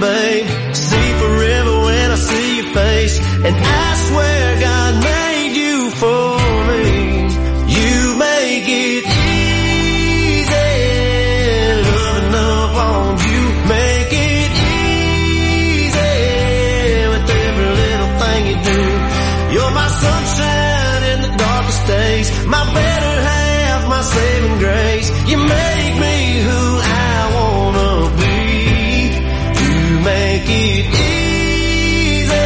babe. See forever when I see your face. And I swear God made you for me. You make it easy. Loving up on you. Make it easy with every little thing you do. You're my sunshine in the darkest days. My better half, my saving grace. You make me who I wanna be. You make it easy.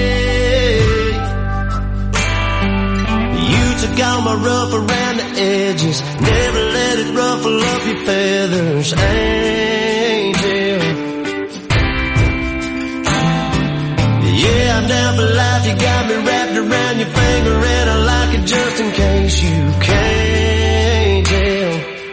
You took all my rough around the edges. Never let it ruffle up your feathers, angel. Yeah, I'm down for life. You got me wrapped around your finger, and I like it just in case you can't tell.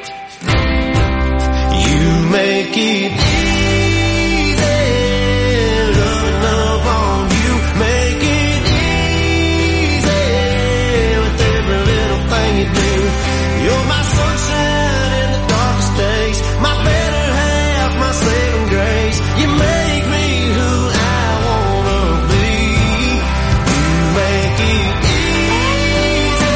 You make it easy, loving up on you. Make it easy with every little thing you do. You're my sunshine in the darkest days. My better half, my saving grace. You make me who I wanna be. You make it easy.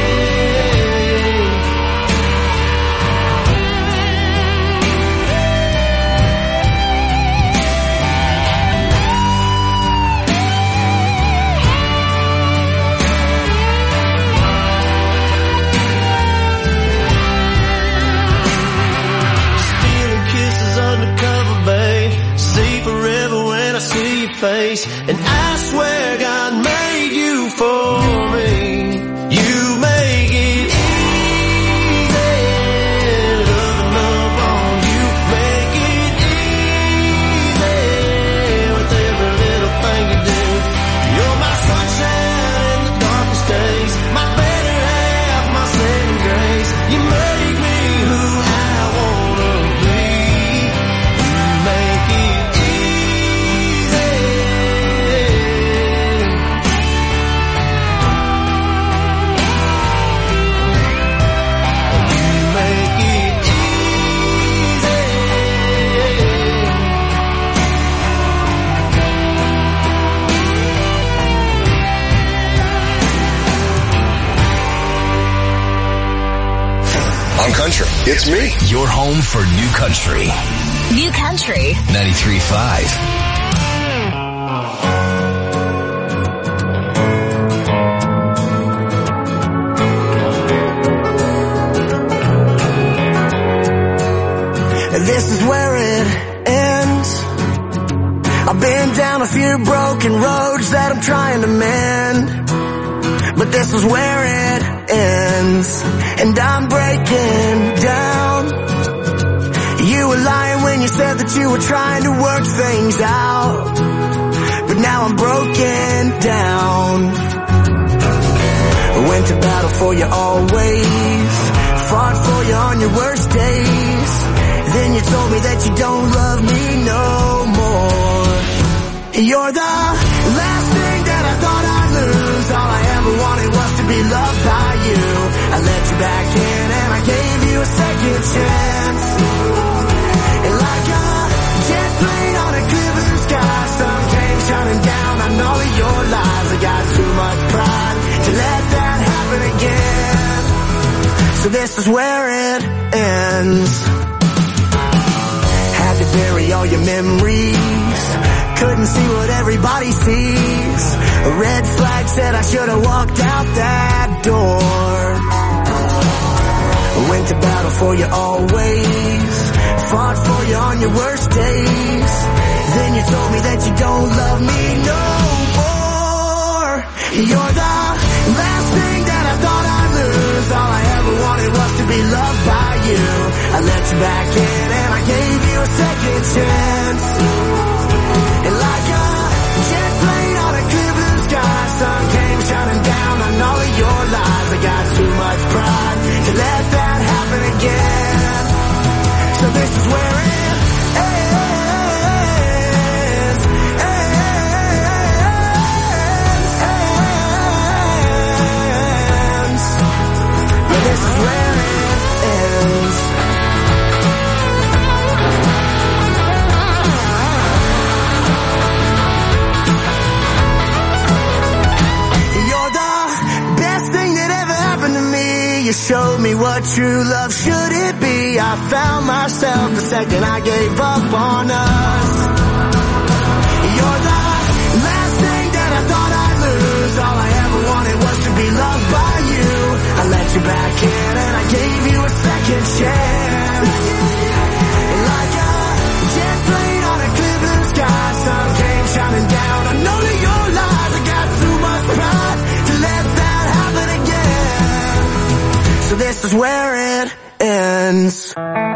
Stealing kisses undercover, babe. See forever when I see your face. And I swear God made you for me. You make it easy, loving up on you. Make it easy with every little thing you do. You're my sunshine in the darkest days. My better half, my saving grace. You make me who I wanna be. You make it easy. You make it easy. On Country, it's me. Your home for New Country. New Country. 93.5. This is where it ends. I've been down a few broken roads that I'm trying to mend, but this is where it ends, and I'm breaking down. You were lying when you said that you were trying to work things out, but now I'm broken down. I went to battle for you always, fought for you on your worst days. Then you told me that you don't love me no more. You're the last thing that I thought I'd lose. All I ever wanted was to be loved by you. I let you back in and I gave you a second chance. And like a jet plane on a clear blue sky, sun came shining down on all of your lies. I got too much pride to let that happen again. So this is where it ends. Had to bury all your memories, couldn't see what everybody sees. A red flag said I should have walked out that door. I went to battle for you always, fought for you on your worst days. Then you told me that you don't love me no more. You're the last thing that I thought I'd lose. All I ever wanted was to be loved by you. I let you back in and I gave you a second chance. And like a jet plane on a clear blue sky, sun came shining down on all of your lies. I got too much pride to let that happen again. So this is where it ends. Yeah, this is where it ends. what true love should it be? I found myself the second I gave up on us. You're the last thing that I thought I'd lose. All I ever wanted was to be loved by you. I let you back in and I gave you a second chance. Like a jet plane on a clear blue sky, sun came shining down. I know that your lies, I got too much pride to let that happen again. So this is where it ends.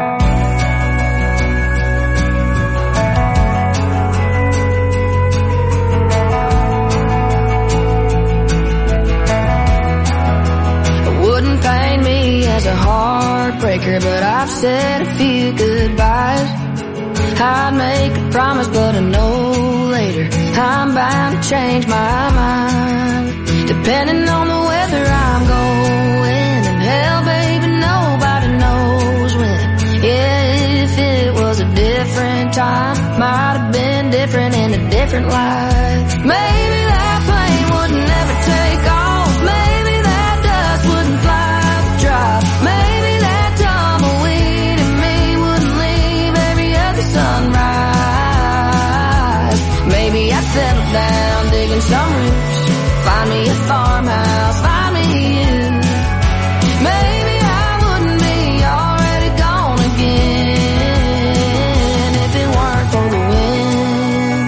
Wouldn't paint me as a heartbreaker, but I've said a few goodbyes. I'd make a promise, but I know later I'm bound to change my mind. Depending on the weather I'm going, and hell, baby, nobody knows when. Yeah, if it was a different time, might have been different in a different life. Maybe that plane would never take off. Maybe that dust wouldn't fly the drop. Maybe that tumbleweed in me wouldn't leave every other sunrise. Maybe I'd settle down, digging some roots, find me a farmhouse, find me you. Maybe I wouldn't be already gone again if it weren't for the wind.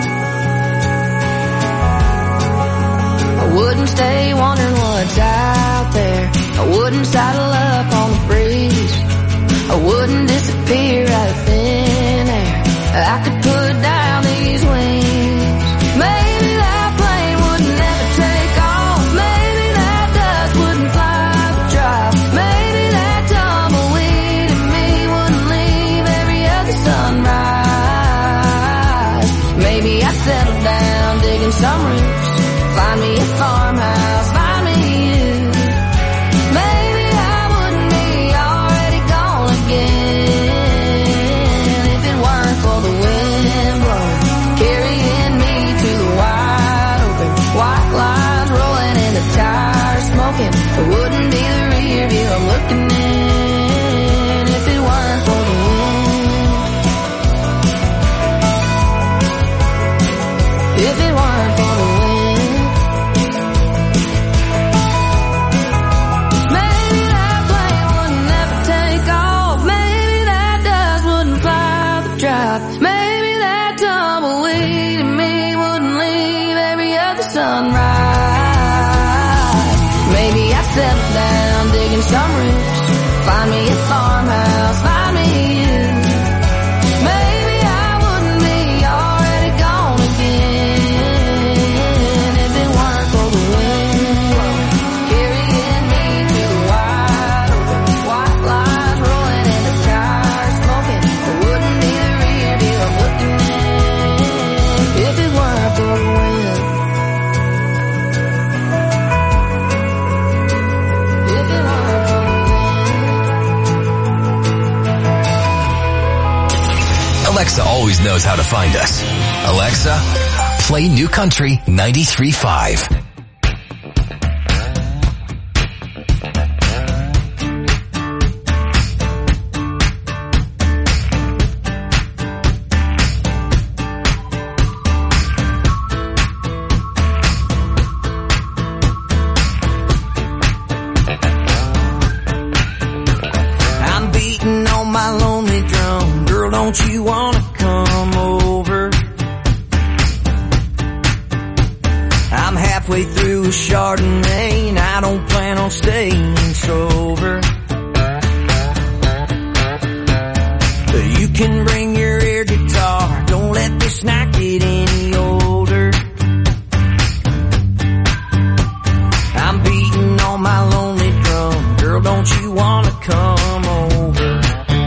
I wouldn't stay wondering what's out there. I wouldn't saddle up on the breeze. I wouldn't disappear out of thin air. I could put down these wings. Maybe that plane would never take off. Maybe that dust wouldn't fly the drop. Maybe that tumbleweed in me wouldn't leave every other sunrise. Maybe I'd settle down, digging some roots, find me a farmhouse, find me you. Maybe I wouldn't be already gone again if it weren't for the wind blowing, carrying me to the wide open. White lines rolling and the tires smoking. It wouldn't be the rear view I'm looking in if it weren't for the wind. If it weren't for the wind. Maybe that plane would never take off. Maybe that dust wouldn't fly the drop. Maybe that tumbleweed in me wouldn't leave every other sunrise. Maybe I'd settle down, digging some roots, find me a farmhouse, find me you. Maybe I wouldn't be already gone again if it weren't for the wind carrying me to the wide open. White lines rolling and the tires smoking. It wouldn't be the rear view I'm looking in if it weren't for the wind. If it weren't for the wind. Alexa always knows how to find us. Alexa, play New Country 93.5. I'm beating on my lonely drum. Girl, don't you wanna come over? I'm halfway through a Chardonnay and I don't plan on staying sober. You can bring your air guitar. Don't let this night get any older. I'm beating on my lonely drum. Girl, don't you wanna come over?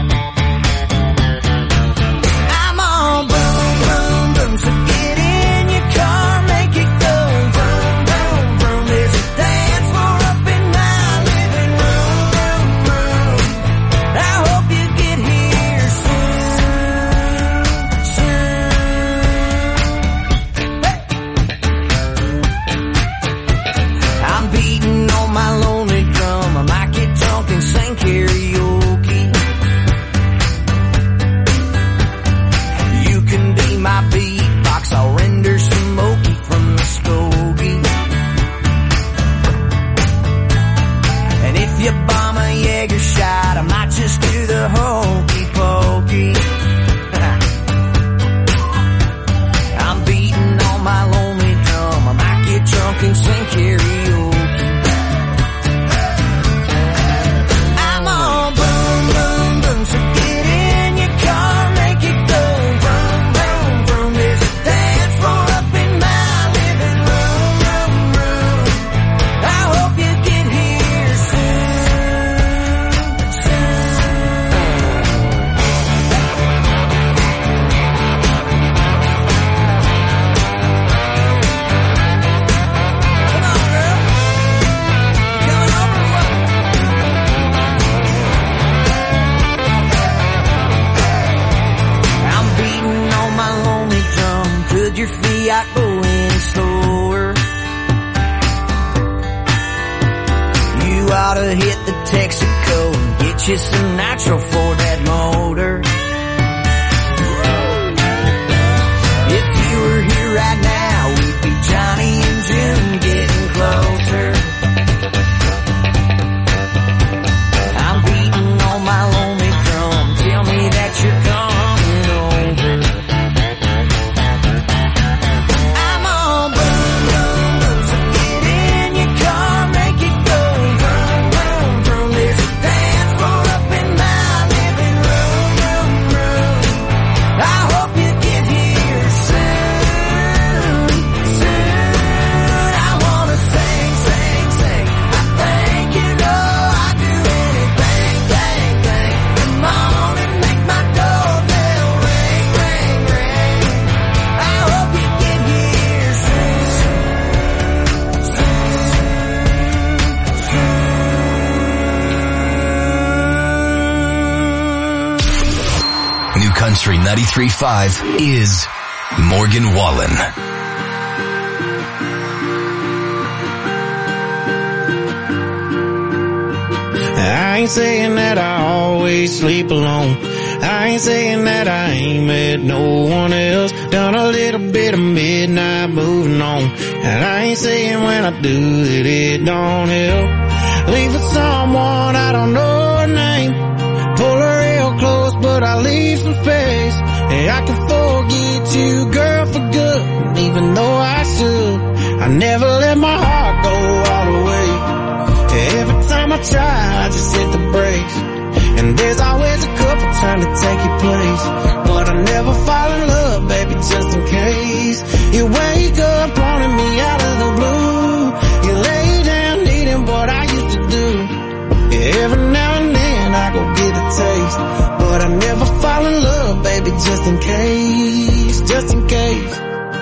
I'm all boom, boom, boom. So get in your car, make it go vroom, vroom, vroom. There's a dance floor up in my living room, room, room. I hope you get here soon. got going slower. You ought to hit the Texaco and get you some nitro for that motor. If you were here right now, we'd be Johnny and June getting closer. I'm beating on my lonely drum, tell me that you're coming over. I'm on boom, boom, boom, so get in your car, make it go vroom, vroom, vroom. There's a dance floor up in my living room, room, room. I hope you get here soon, soon. I wanna sing, sing, sing. I think you know I'd do anything, bang, bang. Come on and make my doorbell ring, ring, ring. I hope you get here soon, New Country 93.5 is Morgan Wallen. I ain't saying that I always sleep alone. I ain't saying that I ain't met no one else. Done a little bit of midnight moving on. And I ain't saying when I do that it don't help. Leave with someone I don't know her name. Pull her real close, but I leave some space. Hey, I can forget you, girl, for good. And even though I should, I never let my heart go all the way. Every time I try, I just hit the brakes. And there's always a couple trying to take your place. But I never fall in love, baby, just in case. You wake up wanting me out of the blue. You lay down needing what I used to do. Every now and then I go get a taste. But I never fall in love, baby, just in case. Just in case.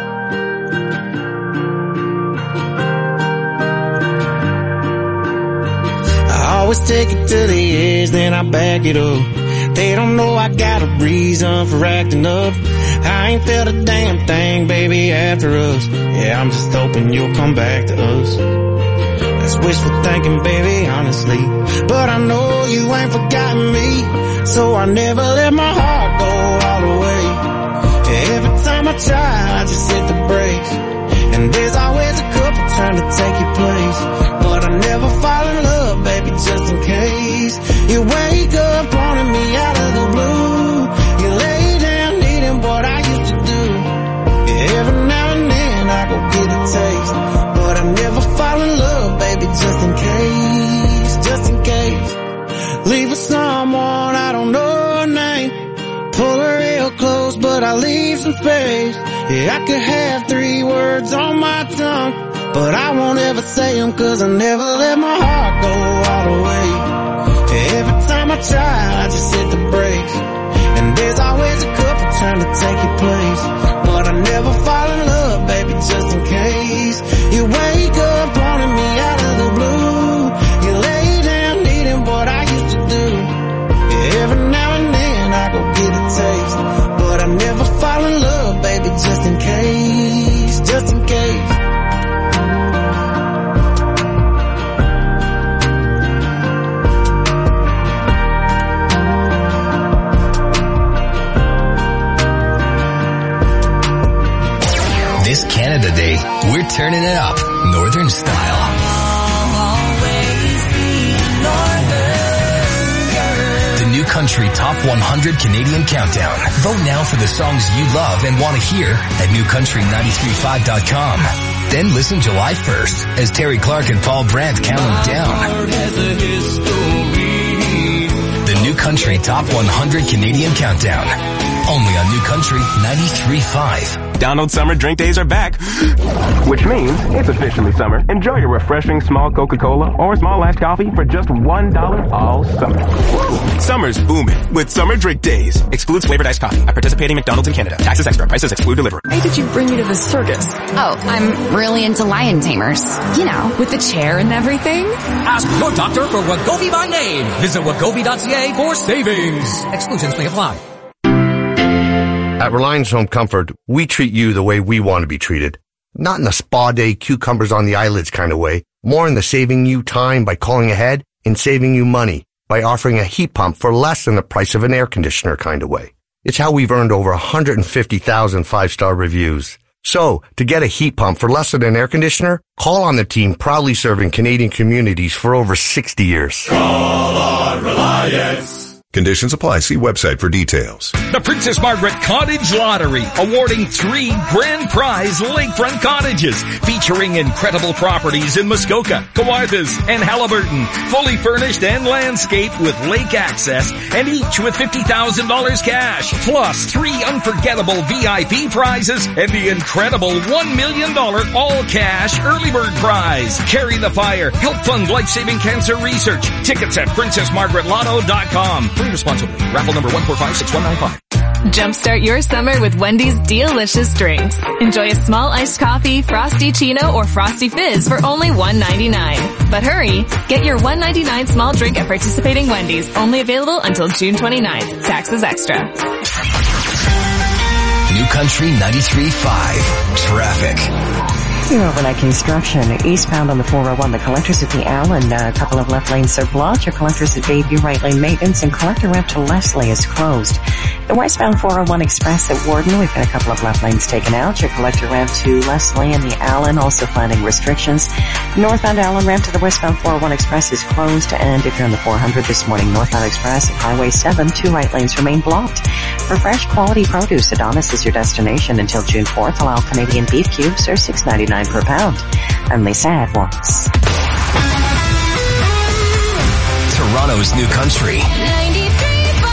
Always take it to the edge, then I back it up. They don't know I got a reason for acting up. I ain't felt a damn thing, baby, after us. Yeah, I'm just hoping you'll come back to us. That's wishful thinking, baby, honestly. But I know you ain't forgotten me, so I never let my heart go all the way. Every time I try, I just hit the brakes. And there's always a couple trying to take your place. But I never fall in love, baby, just in case. You wake up wanting me out of the blue. You lay down needing what I used to do. Every now and then I go get a taste. But I never fall in love, baby, just in case. Just in case. Leave with someone I don't know her name. Pull her real close, but I leave some space. Yeah, I could have 3 words on my tongue, but I won't ever say them, cause I never let my heart go all the way. Every time I try, I just hit the brakes. And there's always a couple trying to take your place. But I never fall in love, baby, just in case. You wake up wanting me out of the blue. You lay down needing what I used to do. Every now and then I go get a taste. But I never fall in love, baby, just in case. Just in case. This Canada Day, we're turning it up, Northern style. The New Country Top 100 Canadian Countdown. Vote now for the songs you love and want to hear at newcountry935.com. Then listen July 1st as Terry Clark and Paul Brandt count them down. The New Country Top 100 Canadian Countdown. Only on New Country 93.5. Donald's Summer Drink Days are back, which means it's officially summer. Enjoy your refreshing small Coca-Cola or small iced coffee for just $1 all summer. Summer's booming with Summer Drink Days. Excludes flavored iced coffee at participating McDonald's in Canada. Taxes extra. Prices exclude delivery. Why did you bring me to the circus? Oh, I'm really into lion tamers. You know, With the chair and everything? Ask your doctor for Wegovy by name. Visit Wegovy.ca for savings. Exclusions may apply. At Reliance Home Comfort, we treat you the way we want to be treated. Not in a spa day, cucumbers on the eyelids kind of way. More in the saving you time by calling ahead and saving you money by offering a heat pump for less than the price of an air conditioner kind of way. It's how we've earned over 150,000 five-star reviews. So, to get a heat pump for less than an air conditioner, call on the team proudly serving Canadian communities for over 60 years. Call on Reliance. Conditions apply. See website for details. The Princess Margaret Cottage Lottery, awarding 3 grand prize lakefront cottages featuring incredible properties in Muskoka, Kawarthas, and Halliburton, fully furnished and landscaped with lake access, and each with $50,000 cash, plus 3 unforgettable VIP prizes and the incredible $1 million all-cash early bird prize. Carry the fire. Help fund life-saving cancer research. Tickets at princessmargaretlotto.com. Play responsibly. Raffle number 1456195. Jumpstart your summer with Wendy's delicious drinks. Enjoy a small iced coffee, Frosty Chino, or Frosty Fizz for only $1.99. But hurry, get your $1.99 small drink at participating Wendy's. Only available until June 29th. Taxes extra. New Country 93.5 Traffic. Your overnight construction eastbound on the 401, the collectors at the Allen, a couple of left lanes are blocked. Your collectors at Bayview right lane maintenance and collector ramp to Leslie is closed. The westbound 401 express at Warden, we've got a couple of left lanes taken out. Your collector ramp to Leslie and the Allen also planning restrictions. Northbound Allen ramp to the westbound 401 express is closed, and if you're on the 400 this morning, northbound express at Highway 7, 2 right lanes remain blocked. For fresh quality produce, Adonis is your destination until June 4th. Allow Canadian beef cubes are $6.99 per pound. I'm Lisa Edwards. Toronto's New Country. 93.5.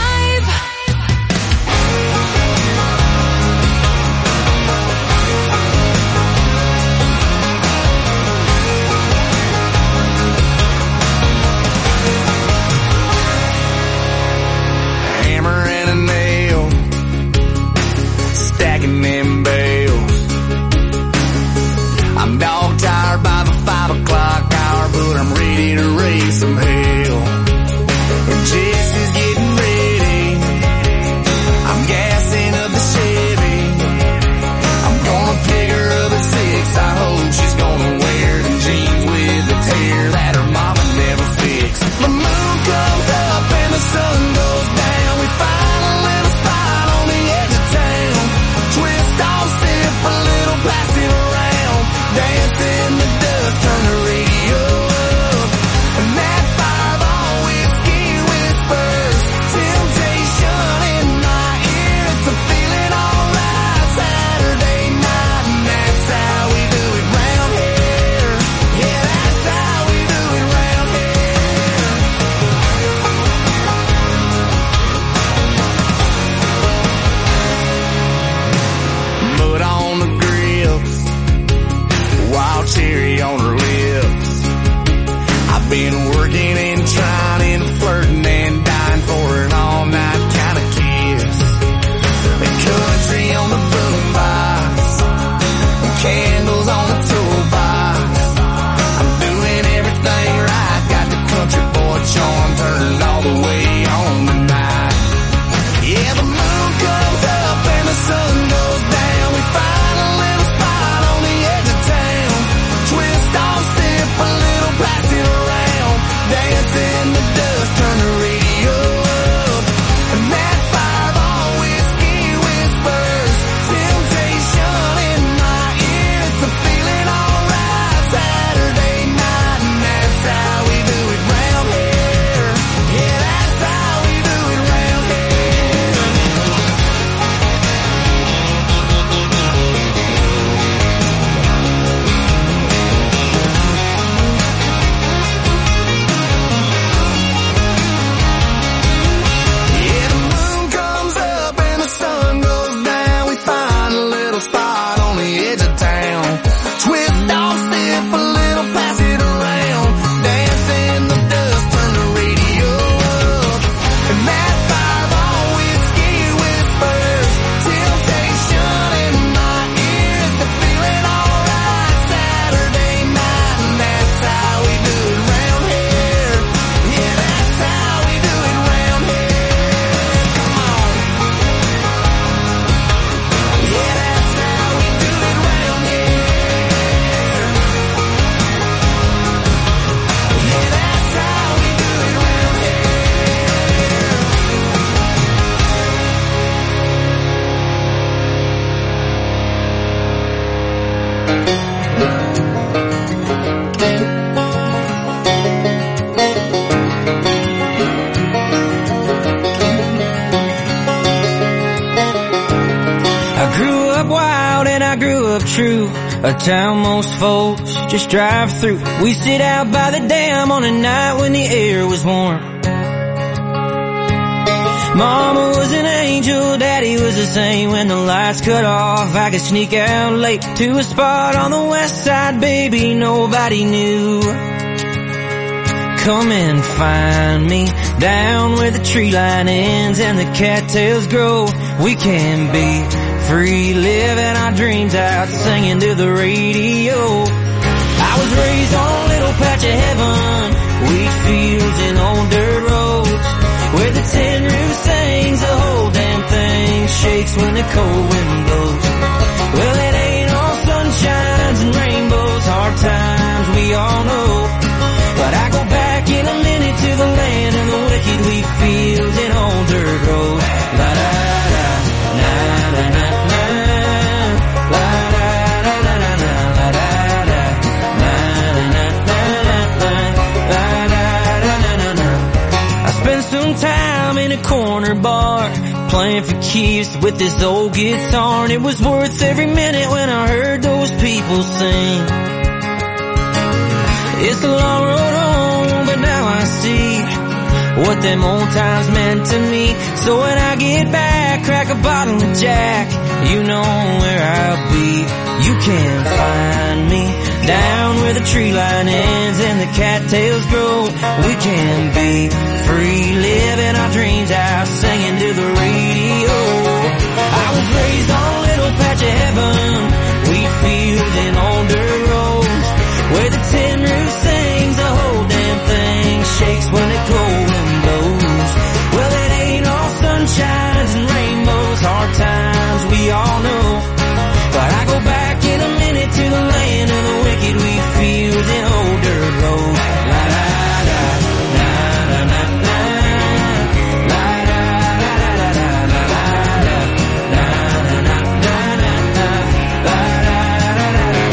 Hammer and a nail, stacking them bales. I'm dog tired by the 5 o'clock hour, but I'm ready to raise some hell. And Jesse's getting up wild and I grew up true, a town most folks just drive through. We sit out by the dam on a night when the air was warm. Mama was an angel, Daddy was the same. When the lights cut off, I could sneak out late to a spot on the west side, baby, nobody knew. Come and find me down where the tree line ends and the cattails grow. We can be free, living our dreams out, singing to the radio. I was raised on a little patch of heaven, wheat fields and old dirt roads, where the tin roof sings, the whole damn thing shakes when the cold wind blows. Well, it ain't all sunshines and rainbows, hard times we all know. But I go back in a minute to the land of the wicked, wheat fields and old dirt roads. La da da, na na na na, la da da da da da, la da da, na na na na, la da da da da da. I spent some time in a corner bar, playing for keeps with this old guitar, and it was worth every minute when I heard those people sing. It's a long road home, but now I see what them old times meant to me. So when I get back, crack a bottle of Jack, you know where I'll be. You can find me down where the tree line ends and the cattails grow. We can be free, living our dreams out, singing to the radio. I was raised on a little patch of heaven, wheat fields and old dirt roads, where the tin roof sings, the whole damn thing shakes when the cold wind blows. Well, it ain't all sunshines and rainbows, hard times we all know. But I go back in a minute to the land of the wicked, wheat fields and old dirt roads. La da da, na na na na, la da da da da da, la da da, na na na na na, la da da da da.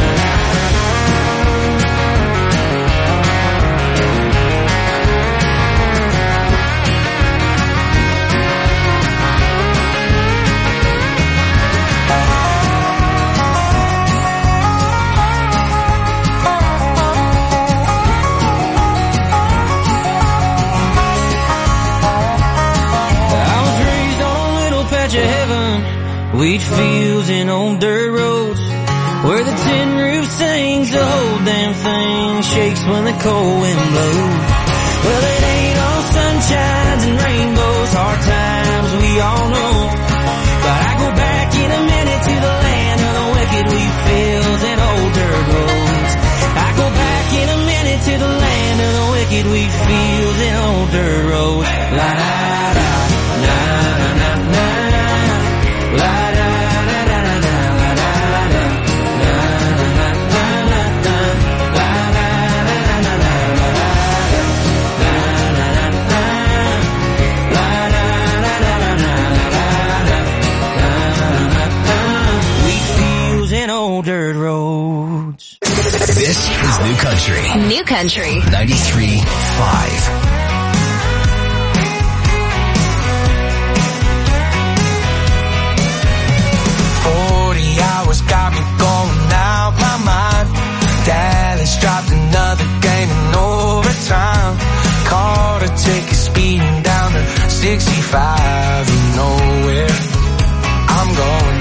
Wheat fields and old dirt roads, where the tin roof sings, the whole damn thing shakes when the cold wind blows. Well, it ain't all sunshines and rainbows, hard times we all know. But I go back in a minute to the land of the wicked, wheat fields and old dirt roads. I go back in a minute to the land of the wicked, wheat fields and old dirt roads. La da da, na na na na, la da. Dirt roads. This is New Country. New Country 93.5. 40 hours got me going out my mind. Dallas dropped another game in overtime. Caught a ticket speeding down to 65. You know where I'm going.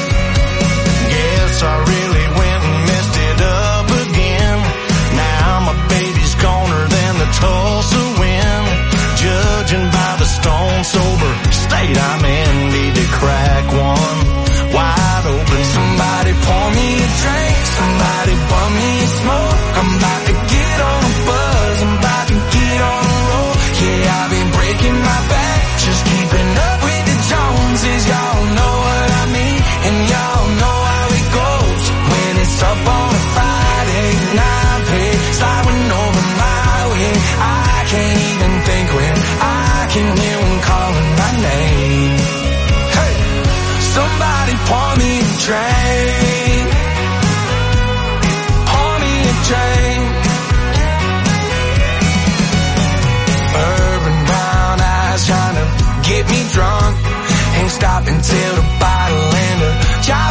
I really went and messed it up again. Now my baby's goner than the Tulsa wind. Judging by the stone sober state I'm in, need to crack one wide open. Somebody pour me a drink, somebody bum me a smoke. I'm about to get on a buzz, I'm about to get on a roll. Yeah, I've been breaking my back, just keeping up with the Joneses. Y'all know what I mean, and y'all know how it goes. When it's up on a Friday night, pay sliding over my way. I can't even think when I can hear when calling my name. Hey, somebody pour me a drink, pour me a drink. Urban brown eyes trying to get me drunk. Ain't stopping till the bottle and the job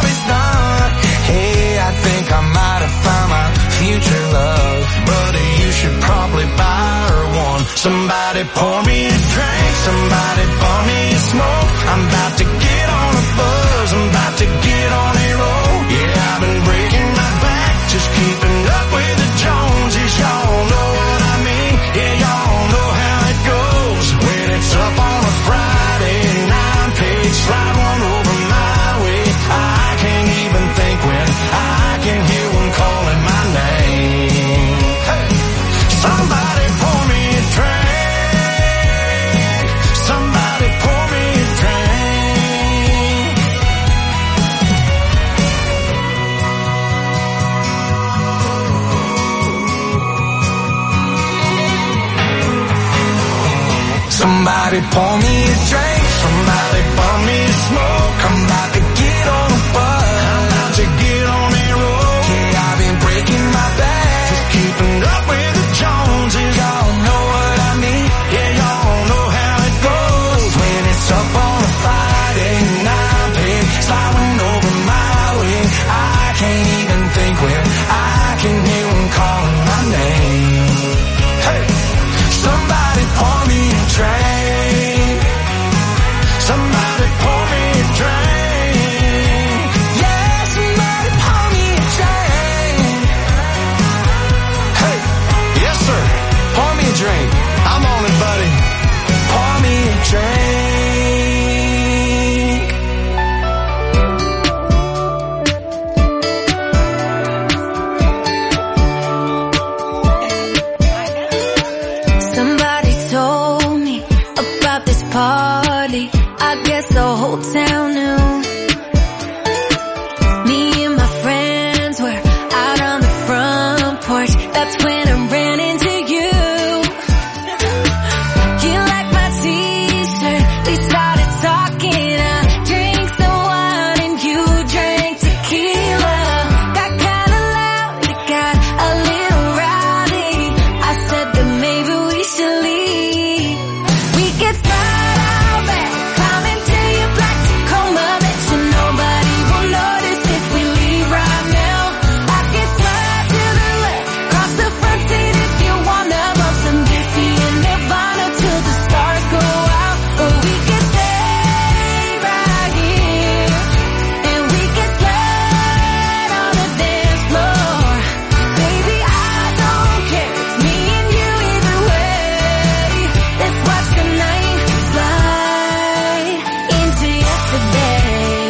Somebody pour me a drink, somebody pour me a smoke. I'm about to get on a bus, I'm about to get on that road. Yeah, I've been breaking my back, just keeping up with the Joneses. Y'all know what I mean, yeah, y'all know how it goes. When it's up on a Friday night, babe, sliding over my way, I can't even think where I can hear them calling my name. Hey, somebody pour me a drink, somebody pour me a drink. Yeah, somebody pour me a drink. Hey, yes sir, pour me a drink. I'm on it, buddy. Pour me a drink. Somebody told me about this party. I guess the whole town knew. Me and my friends were out on the front porch. That's when I ran into you. You liked my t-shirt. We started talking. I drank some wine and you drank tequila. Got kinda loud, it got a little rowdy. I said that maybe we should leave. We could slide out back, climb into your black Tacoma. Bet you nobody will notice if we leave right now. I can slide to the left, cross the front seat if you wanna bump some Diffie and Nirvana till the stars go out. Or we could stay right here and we could slide on the dance floor. Baby, I don't care, it's me and you either way. Let's watch the night slide into yesterday.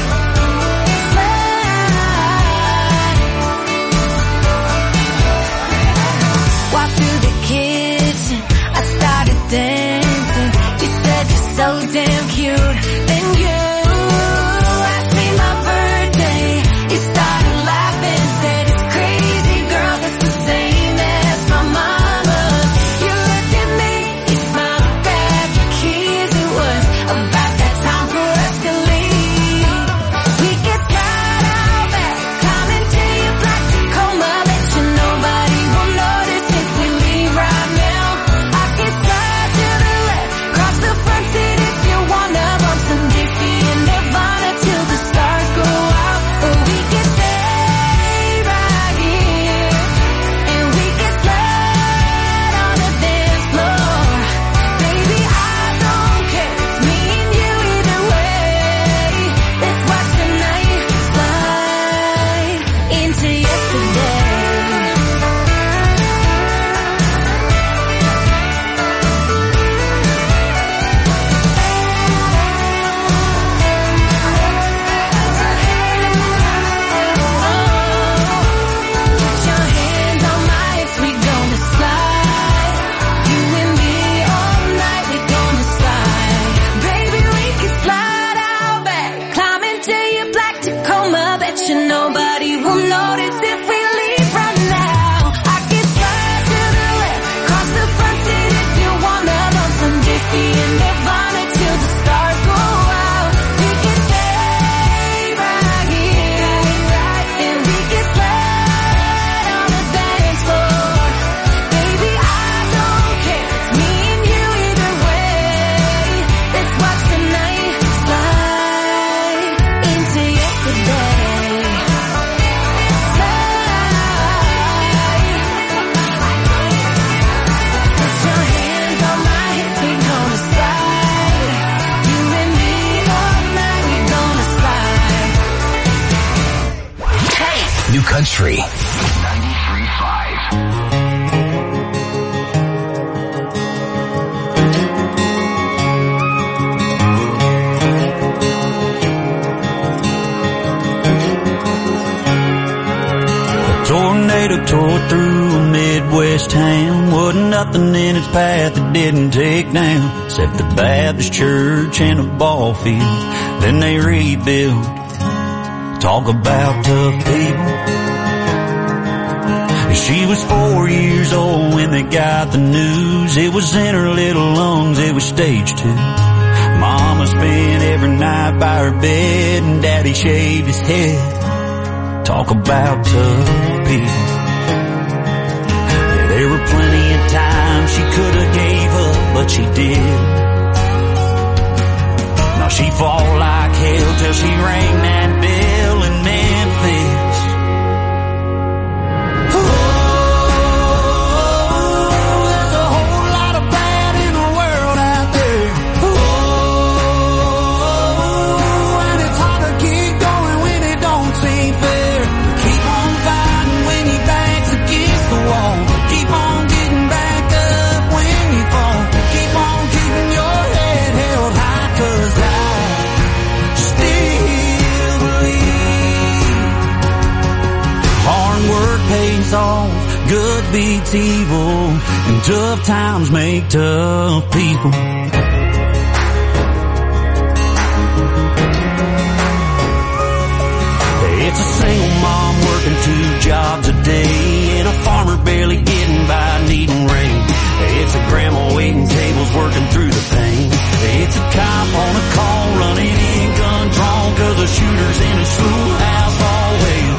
Slide. Walk through the kitchen, I started dancing. You said you're so damn cute. Then you asked me my birthday. You started laughing, said it's crazy, girl, that's the same as my mama's. You looked at me, you smiled, grabbed your keys. It was about that time for us to leave. We could slide out back, climb into your black Tacoma. Bet you nobody will notice if we leave right now. I can slide to the left, cross the front seat if you wanna bump some Diffie and Nirvana till the stars go out. Or we could stay right here and we could slide on the dance floor. Baby, I don't care, it's me and you either way. Let's watch the night slide into yesterday. Put your hands on my hips, we gonna slide. You and me all night, we gonna slide. Baby, we can slide out back, climb into your black Tacoma. Bet you nobody will notice if we leave right now. I can slide to the left, cross the front seat if you wanna bump some Diffie and Nirvana till the stars go out. We can stay right here and we can slide on the dance floor. Baby, I don't care, it's me and you either way. Let's watch the night slide into yesterday. Slide. Put your hands on my hips, we gonna slide. You and me all night, we gonna slide. New Country. 93.5. Tornado tore through a Midwest town. Wasn't nothing in its path that didn't take down, except the Baptist church and a ball field. Then they rebuilt. Talk about tough people. She was 4 years old when they got the news. It was in her little lungs, it was stage 2. Mama spent every night by her bed, and Daddy shaved his head. Talk about tough people. Yeah, there were plenty of times she could have gave up, but she did. Now she fought like hell till she rang that bell in Memphis. Off, good beats evil, and tough times make tough people. It's a single mom working 2 jobs a day, and a farmer barely getting by needing rain. It's a grandma waiting tables working through the pain. It's a cop on a call running in gun drawn, 'cause the shooters in a schoolhouse hallway.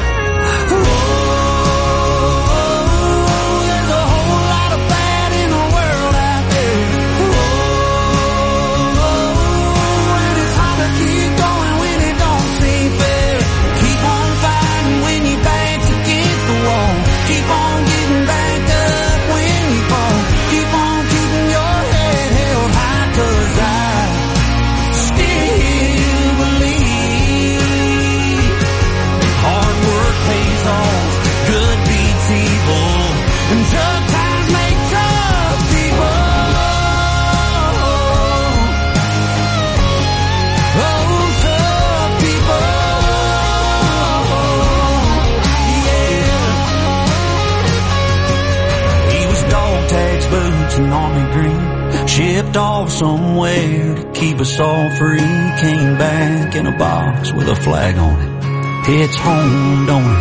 And army green, shipped off somewhere to keep us all free. Came back in a box with a flag on it. It's home, don't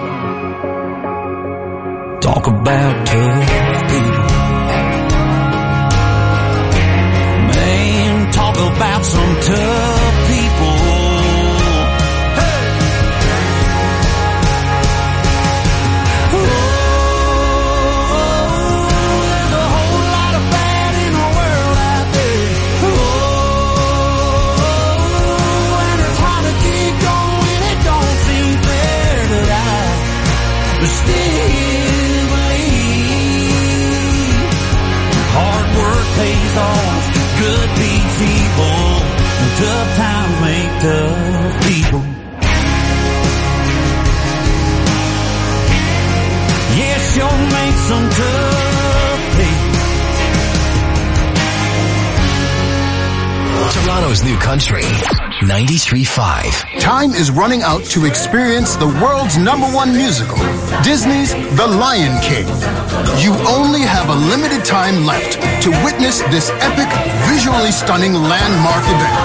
it? Talk about tough people. Man, talk about some tough people. Good beats evil, and tough times make tough people. Yeah, sure make some tough people. Toronto's new country, 93.5. Time is running out to experience the world's #1 musical, Disney's The Lion King. You only have a limited time left to witness this epic, visually stunning landmark event.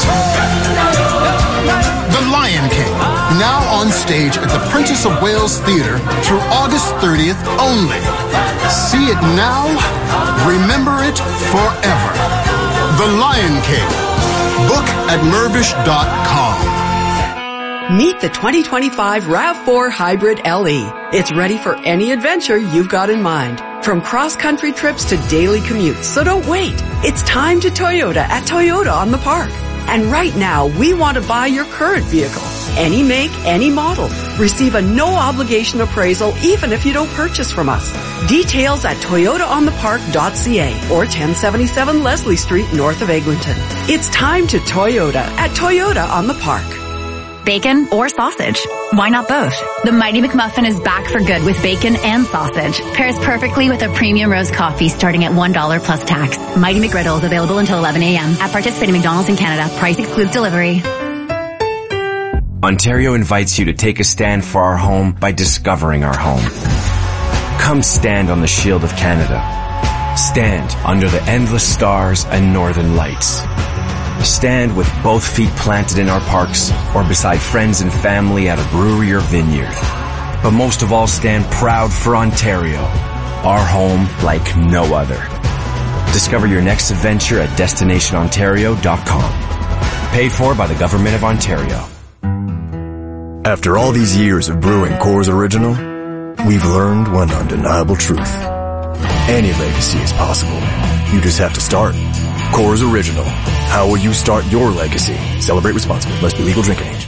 The Lion King, now on stage at the Princess of Wales Theatre through August 30th only. See it now, remember it forever. The Lion King. Book at Mirvish.com. Meet the 2025 RAV4 Hybrid LE. It's ready for any adventure you've got in mind. From cross-country trips to daily commutes. So don't wait. It's time to Toyota at Toyota on the Park. And right now, we want to buy your current vehicle. Any make, any model. Receive a no-obligation appraisal even if you don't purchase from us. Details at toyotaonthepark.ca or 1077 Leslie Street, north of Eglinton. It's time to Toyota at Toyota on the Park. Bacon or sausage? Why not both? The Mighty McMuffin is back for good with bacon and sausage. Pairs perfectly with a premium roast coffee starting at $1 plus tax. Mighty McGriddle is available until 11 a.m. at participating McDonald's in Canada. Price excludes delivery. Ontario invites you to take a stand for our home by discovering our home. Come stand on the shield of Canada. Stand under the endless stars and northern lights. Stand with both feet planted in our parks or beside friends and family at a brewery or vineyard. but most of all stand proud for Ontario, our home like no other. Discover your next adventure at destinationontario.com. Paid for by the Government of Ontario. After all these years of brewing Coors Original, we've learned one undeniable truth. Any legacy is possible. You just have to start. Coors Original. How will you start your legacy? Celebrate responsibly. Must be legal drinking age.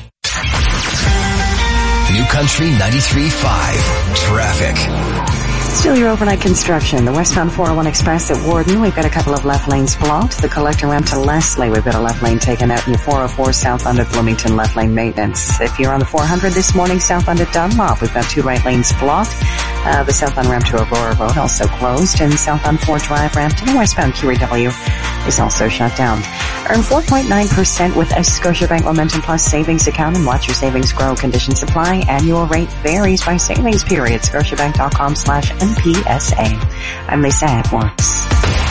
New Country 93.5 Traffic. Still your overnight construction. The westbound 401 Express at Warden, we've got a couple of left lanes blocked. The collector ramp to Leslie, we've got a left lane taken out. In your 404 southbound at Bloomington, left lane maintenance. If you're on the 400 this morning, southbound at Dunlop, we've got 2 right lanes blocked. The southbound ramp to Aurora Road also closed, and southbound 4 Drive ramp to the westbound QEW is also shut down. Earn 4.9% with a Scotiabank Momentum Plus savings account and watch your savings grow. Conditions apply. Annual rate varies by savings period. Scotiabank.com/NPSA. I'm Lisa Edwards.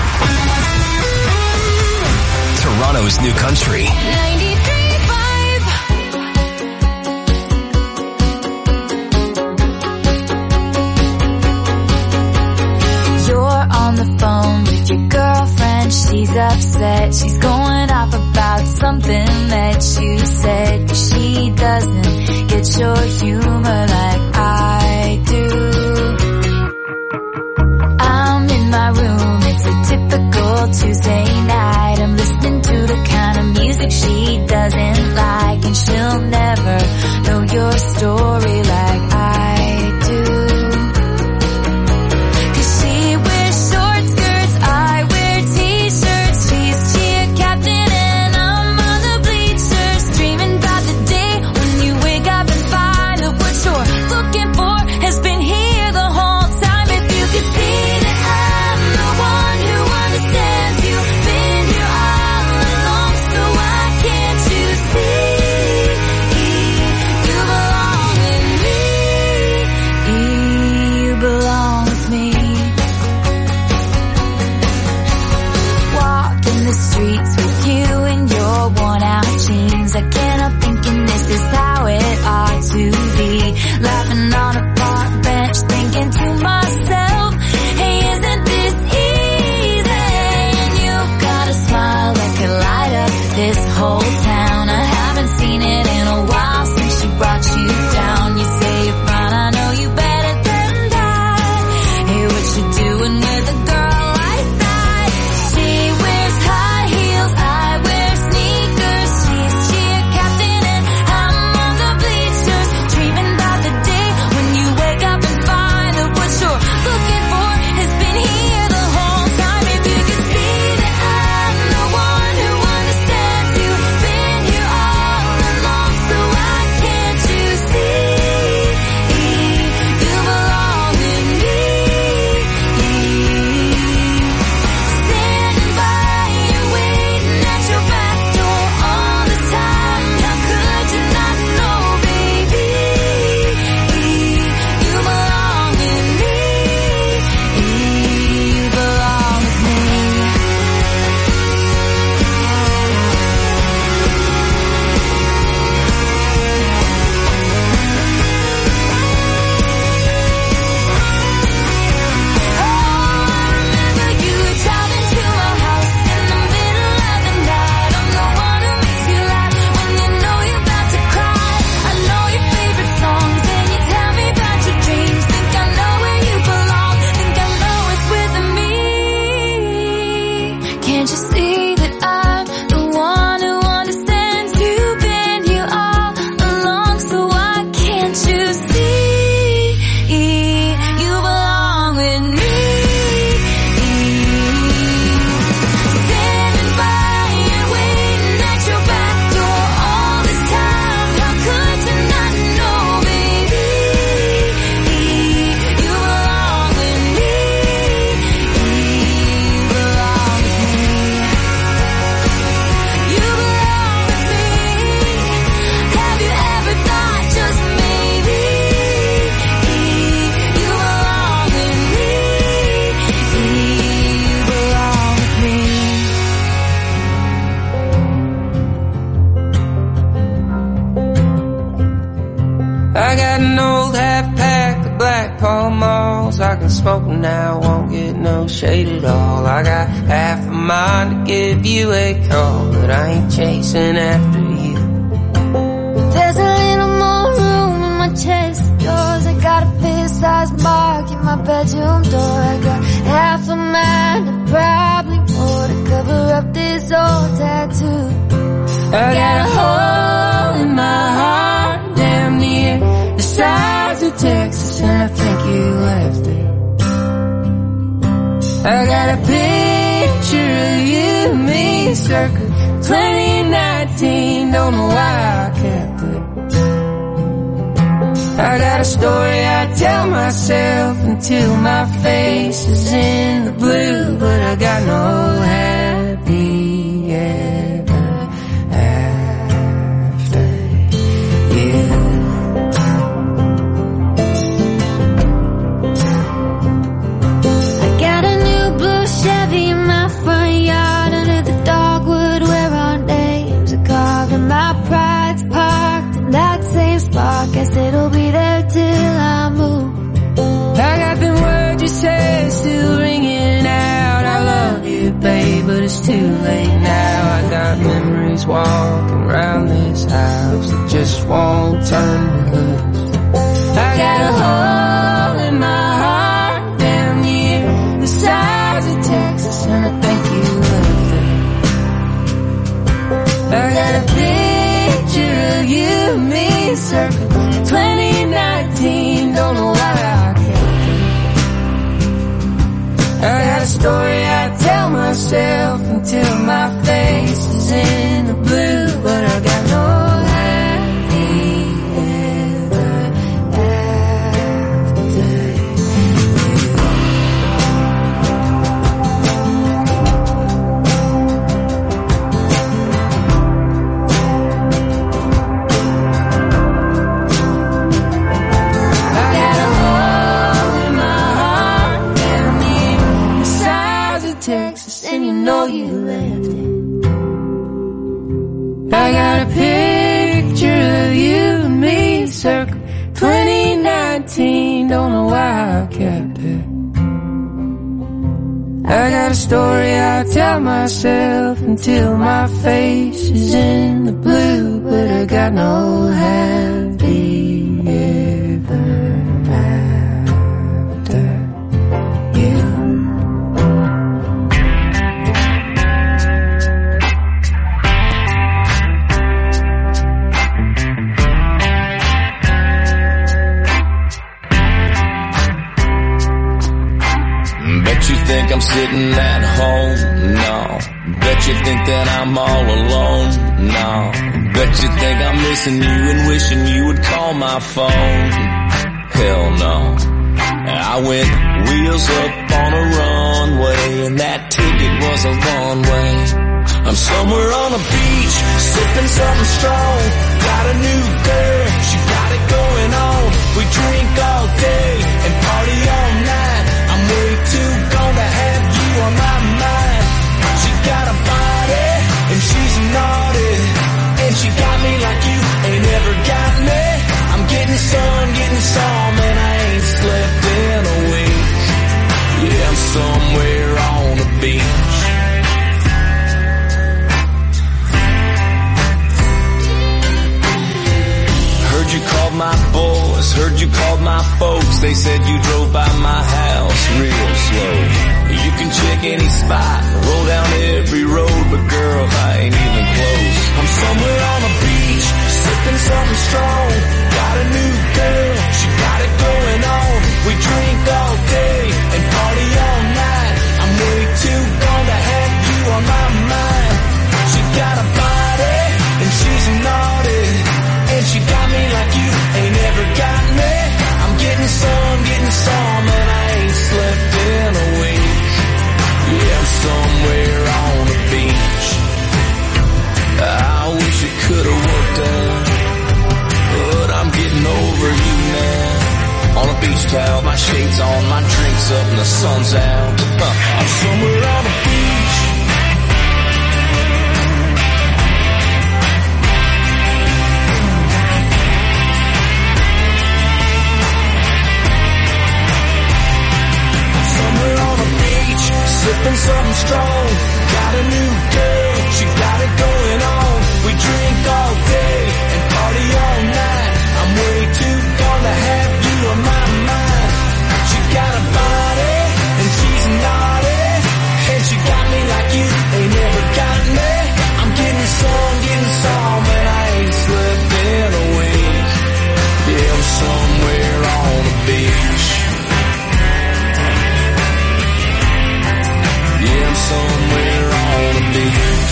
Toronto's New Country. 93.5. You're on the phone with your girlfriend. She's upset. She's going off about something that you said. She doesn't get your humor like I do. I'm in my room. It's a typical Tuesday night. I'm listening to the kind of music she doesn't like, and she'll never know your story like I do. 'Cause she wears short skirts, I wear t-shirts. She's cheer captain and I'm on the bleachers, dreaming about the day when you wake up and find that what you're looking for has been here the whole time. If you could see that I'm the one who understands you, been here all along, so why can't you see you belong with me? You belong with me. Walking the streets with you in your worn out jeans. I can't help thinking this is how it ought to be. Laughing on a park bench, thinking to myself, hey, isn't this easy? And you've got a smile that could light up this whole town. I haven't seen it in a while since she brought you down. You say you're fine, I know you better than that. Hey, what you doing with a girl like that? She wears high heels, I wear sneakers. She's cheer captain and I'm on the bleachers, dreaming about the day when you wake up and find that what you're looking for has been here the whole time. If you could see that I'm the one who understands you, been here all along, so why can't you see you belong with me? Standing by you, waiting at your back door all the time. How could you not know, baby? You belong with me. You belong with me. Remember you driving to my house in the middle of the night. I'm the one who makes you laugh when you know you're about to cry. I know your favorite songs and you tell me about your dreams. Think I know where you belong, think I know it's with me. Can't you see that I'm the one who understands you, been here all along, so why can't you see you belong with me? Standing by you, waiting at your back door all this time. How could you not know, baby? You belong with me. You belong with me. You belong with me. Have you ever thought just maybe you belong with me? You belong with me. I got an old half got packed the Black Pall Malls. I can smoke now, won't get no shade at all. I got half a mind to give you a call, but I ain't chasing after you. There's a little more room in my chest of drawers. I got a fist-sized mark in my bedroom door. I got half a mind and probably more to cover up this old tattoo. I got a hole in my heart, damn near the size of Texas, and I think you left it. I got a picture of you and me circa 2019, don't know why I kept it. I got a story I tell myself until my face is in the blue, but I got no happy ever after you. I got a new blue Chevy in my front yard under the dogwood where our names are carved, and my pride's parked in that same spot. Guess it'll be there till I move. I got them words you said still ringing out. I love you, babe, but it's too late now. I got memories walking around this house that just won't turn me loose. I got a hole in my heart, damn near the size of Texas, and I think you left it. I got a picture of you and me circa 2019, don't know why I kept it. I got a story I tell myself until my face is in the blue, but I got no happy ever after you. I got a hole in my heart, damn near the size of Texas, and you know you left it. I got a picture of you and me circa 2019, don't know why I kept it. I got a story I tell myself until my face is in the blue, but I got no happy ever after you. Bet you think I'm sitting at home? No. Bet you think that I'm all alone? No. Bet you think I'm missing you and wishing you would call my phone? Hell no. I went wheels up on a runway, and that ticket was a one way. I'm somewhere on a beach, sipping something strong. Got a new girl, she got it going on. We drink all day and party all night. I'm way too gone to have you on my mind. She got a body and she's naughty, and she got me like you ain't ever got me. I'm getting some, and I ain't slept in a week. Yeah, I'm somewhere on the beach. Heard you called my boys, heard you called my folks. They said you drove by my house real slow. You can check any spot, roll down every road, but girl, I ain't even close. I'm somewhere on a beach, sipping something strong. Got a new girl, she got it going on. We drink all day and party all night. I'm way too gone to have you on my mind. She got a body and she's naughty, and she got me like you ain't ever got me. I'm getting some, and I ain't slept in a week. Yeah, I'm somewhere on the beach. I wish it could've worked out, but I'm getting over you now. On a beach towel, my shades on, my drinks up, and the sun's out. I'm somewhere on the beach. feeling something strong. Got a new girl, she got it going on. We drink all day and party all night. I'm way too gone to have you on my mind. She got a body and she's naughty, and she got me like you ain't never got me. I'm getting some, but I ain't slept in a week. Yeah, I'm somewhere on the beach. Yeah, I'm somewhere on the beach.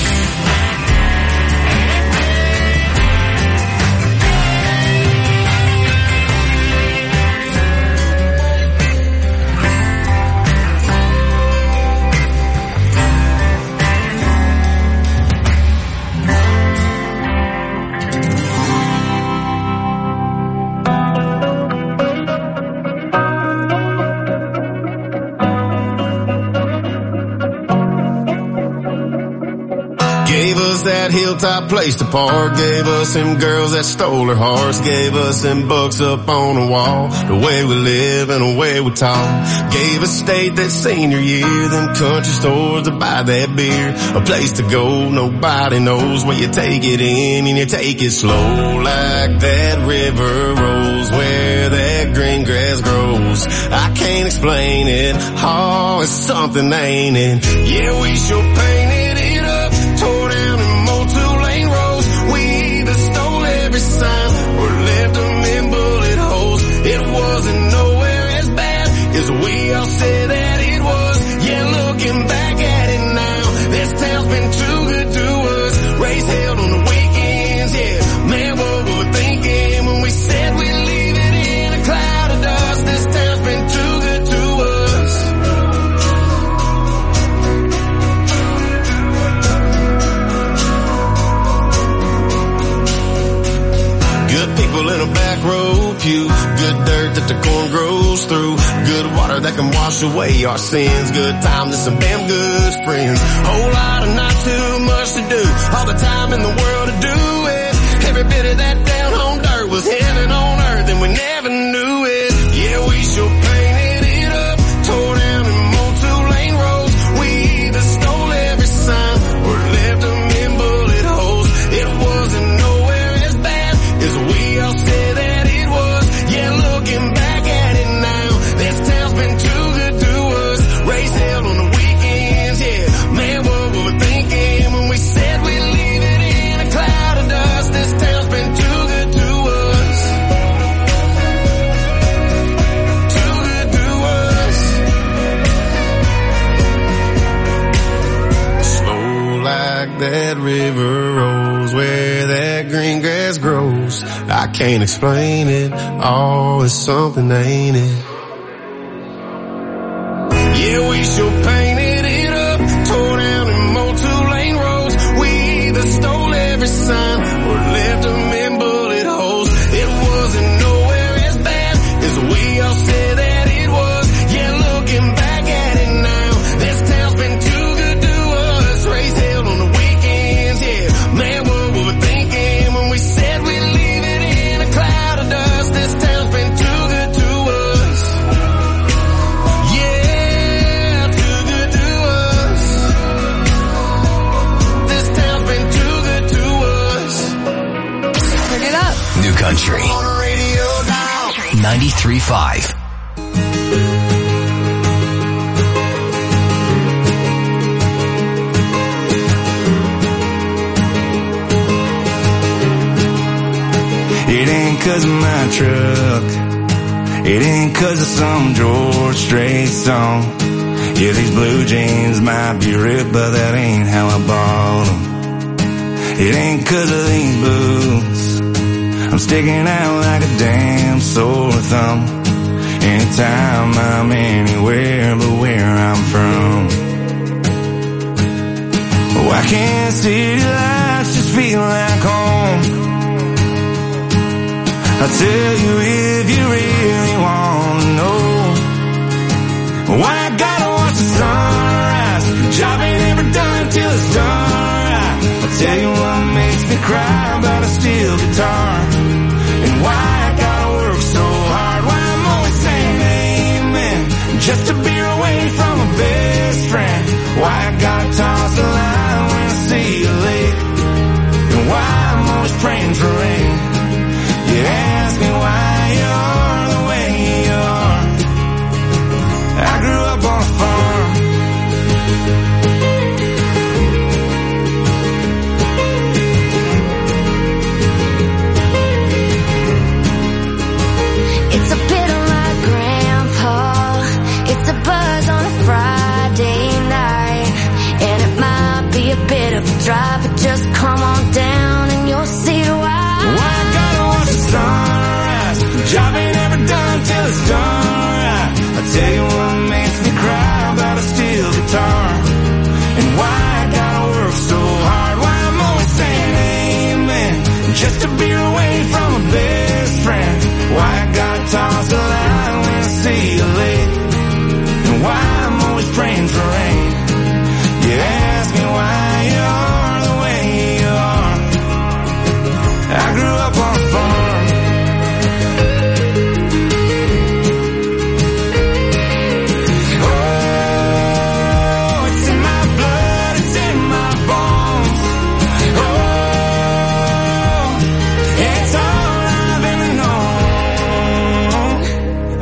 Gave us that hilltop place to park. Gave us them girls that stole her hearts. Gave us them books up on the wall. The way we live and the way we talk. Gave us state that senior year. Them country stores to buy that beer. A place to go, nobody knows where you take it in and you take it slow. Like that river rolls where that green grass grows. I can't explain it. Oh, it's something, ain't it? Yeah, we sure painted it up. Tore down and mowed 2-lane roads. We either stole every sign or left them in bullet holes. It wasn't nowhere as bad as we all said that it was. Yeah, looking back at it now, this town's been too good to us. Race held on the weekends, yeah. Man, what we were thinking when we said we'd leave it in a cloud of dust. This town's been too good to us. Good people in a back row pew. Good dirt that the corn grows through. Good water that can wash away our sins. Good times and some damn good friends. Whole lot of not too much to do. All the time in the world to do it. Every bit of that down home dirt was heaven on earth and we never knew it. Yeah, we sure painted it up. Tore down and mowed 2-lane roads. We either stole every sign or left them in bullet holes. It wasn't nowhere as bad as we all said that it was. Yeah, looking back at it now, this town's been too good to us. Race held on the weekends, yeah. Man, what we were thinking when we said we'd leave it in a cloud of dust. This town's been too good to us. Too good to us. Slow like that river rolls where that green grass grows. I can't explain it. Oh, it's something, ain't it? Yeah, we sure painted it up. Tore down and mowed 2-lane roads. We either stole every sign or left them in bullet holes. It wasn't nowhere as bad as we all said that it was. Yeah, looking back at it now, this town's been too good to us. Race held on the weekends, yeah. Man, what we were thinking when we said we'd leave it in a cloud of dust. This town's been too good to us. Yeah, too good to us. This town's been too good to us. Turn it up. New Country. 93.5. It ain't 'cause of my truck. It ain't 'cause of some George Strait song. Yeah, these blue jeans might be ripped, but that ain't how I bought them. It ain't 'cause of these boots. I'm sticking out like a damn sore thumb. Anytime I'm anywhere but where I'm from. Why can't city lights just feel like home? I'll tell you if you really want to know. Why I gotta watch the sunrise? Job ain't ever done till it's done right. I'll tell you what makes me cry about a steel guitar. And why I gotta work so hard. Why I'm always saying amen just to be away from a best friend.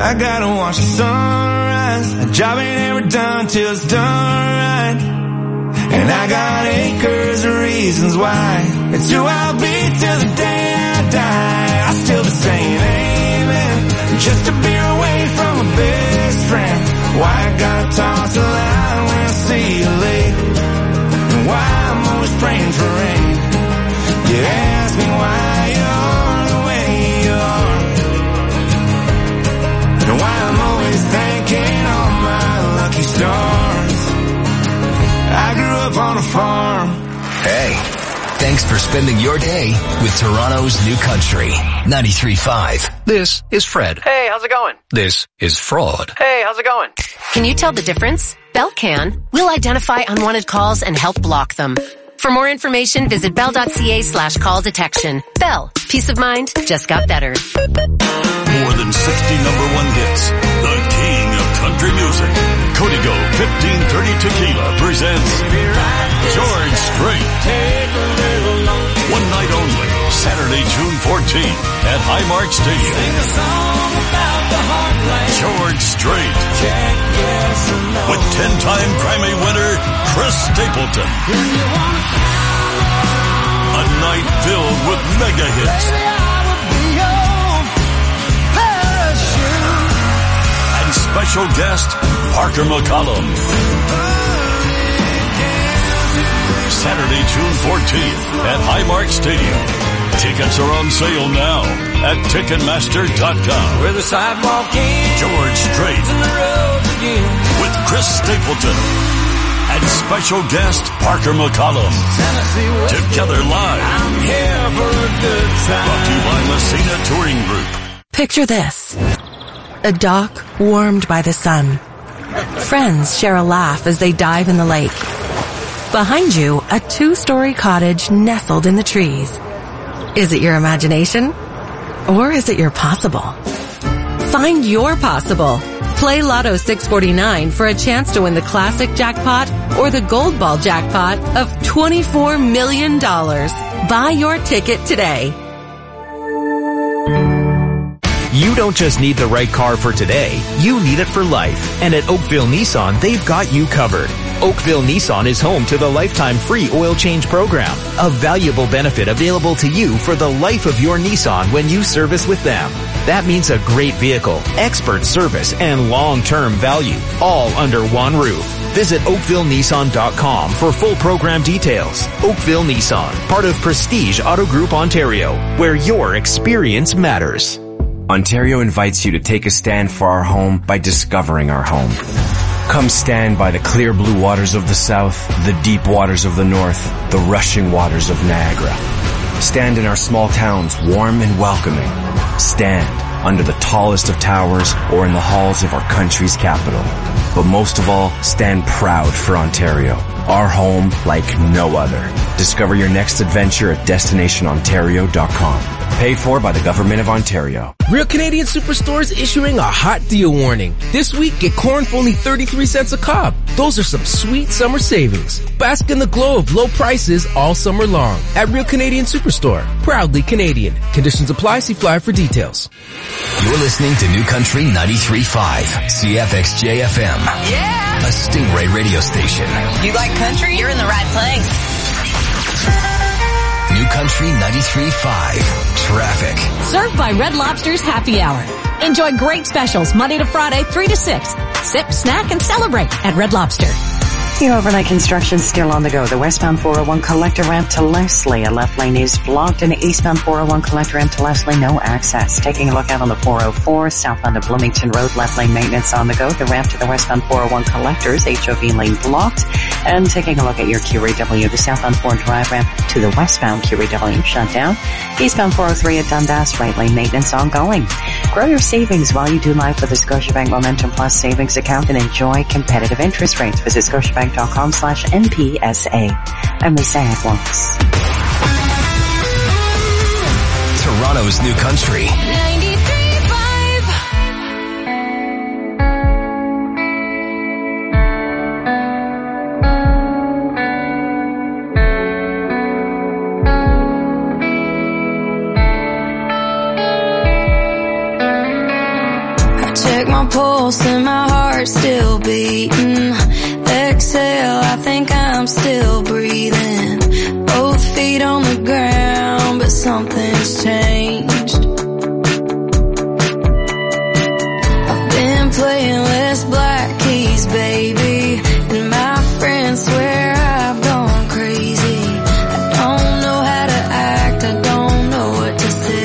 I gotta watch the sunrise. A job ain't ever done till it's done right. And I got acres of reasons why. It's who I'll be till the day I die. I still be saying amen, just to be away from my best friend. Why I gotta toss a line when I see you late, and why I'm always praying for rain. You ask me why you're the way you are, and why I'm always thanking all my lucky stars. I grew up on a farm. Hey, thanks for spending your day with Toronto's New Country 93.5. This is Fred. Hey, how's it going? This is Fraud. Hey, how's it going? Can you tell the difference? Bell can. We'll identify unwanted calls and help block them. For more information, visit bell.ca/call detection. Bell. Peace of mind just got better. More than 60 number one hits. The king of country music. Código 1530 Tequila presents George Strait. One night only, Saturday, June 14th at Highmark Stadium. Sing a song about the heartland. George Strait. With 10-time Grammy winner Chris Stapleton. A night filled with mega hits. And special guest Parker McCollum. Saturday, June 14th at Highmark Stadium. Tickets are on sale now at Ticketmaster.com. Where the sidewalk ends, George Strait and the road begins. with Chris Stapleton and special guest Parker McCollum. Together live. I'm here for a good time. Brought to you by Messina Touring Group. Picture this. A dock warmed by the sun. Friends share a laugh as they dive in the lake. Behind you, a 2-story cottage nestled in the trees. Is it your imagination? Or is it your possible? Find your possible. Play Lotto 649 for a chance to win the classic jackpot or the gold ball jackpot of $24 million. Buy your ticket today. You don't just need the right car for today, you need it for life. And at Oakville Nissan, they've got you covered. Oakville Nissan is home to the lifetime free oil change program, a valuable benefit available to you for the life of your Nissan when you service with them. That means a great vehicle, expert service, and long-term value, all under one roof. Visit OakvilleNissan.com for full program details. Oakville Nissan, part of Prestige Auto Group Ontario, where your experience matters. Ontario invites you to take a stand for our home by discovering our home. Come stand by the clear blue waters of the south, the deep waters of the north, the rushing waters of Niagara. Stand in our small towns, warm and welcoming. Stand under the tallest of towers or in the halls of our country's capital. But most of all, stand proud for Ontario, our home like no other. Discover your next adventure at destinationontario.com. Paid for by the Government of Ontario. Real Canadian Superstore is issuing a hot deal warning. This week, get corn for only 33 cents a cob. Those are some sweet summer savings. Bask in the glow of low prices all summer long at Real Canadian Superstore. Proudly Canadian. Conditions apply. See flyer for details. You're listening to New Country 93.5, CFXJ FM. Yeah! A Stingray radio station. You like country? You're in the right place. New Country 93.5, traffic. Served by Red Lobster's Happy Hour. Enjoy great specials Monday to Friday, 3 to 6. Sip, snack, and celebrate at Red Lobster. The overnight construction still on the go. The westbound 401 collector ramp to Leslie. A left lane is blocked, and the eastbound 401 collector ramp to Leslie, no access. Taking a look out on the 404, southbound of Bloomington Road, left lane maintenance on the go. The ramp to the westbound 401 collectors, HOV lane blocked. And taking a look at your QRW, the southbound 4 Drive ramp to the westbound QRW shut down. Eastbound 403 at Dundas, right lane maintenance ongoing. Grow your savings while you do life with the Scotiabank Momentum Plus savings account and enjoy competitive interest rates. Visit Scotiabank.com/NPSA. I'm Lisa Edwards. Toronto's New Country. 93.5. check my pulse and my heart's still beating. Exhale, I think I'm still breathing. Both feet on the ground, but something's changed. I've been playing less black keys, baby, and my friends swear I've gone crazy. I don't know how to act, I don't know what to say.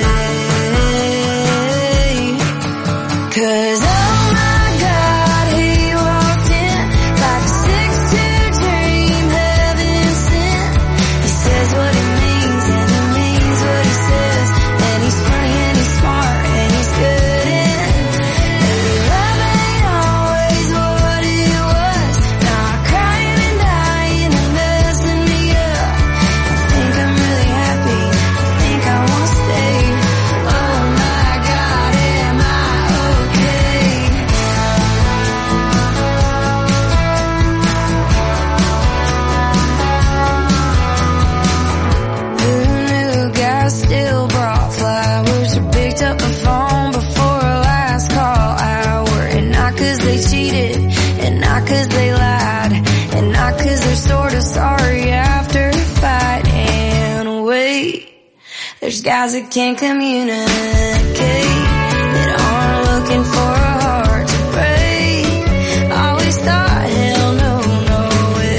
'Cause oh my God, he walked in like a 6'2" dream, heaven sent. He says what he means and he means what he says. And he's funny and he's smart and he's good in. Maybe love ain't always what it was. Now I'm crying and dying and messing me up. I think I'm really happy, I think I wanna stay. Oh my God, am I okay? Who knew guys still brought flowers or picked up the phone before a last call hour? And not 'cause they cheated, and not 'cause they lied, and not 'cause they're sort of sorry after a fight. And wait, there's guys that can't communicate, that aren't looking for a heart to break. Always thought, hell no, no way.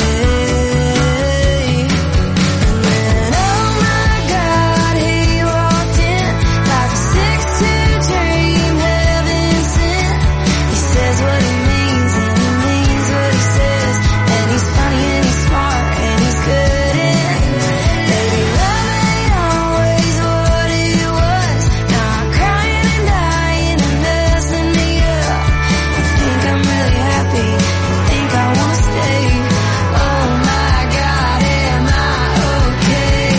And then oh my God, he walked in like a 6'2" dream, heaven sent. He says what he means and he means what he says. And he's funny and he's smart and he's good in. Baby, love ain't always what it was. Now I'm crying and dying and messing me up. I think I'm really happy, I think I wanna stay. Oh my God, am I okay?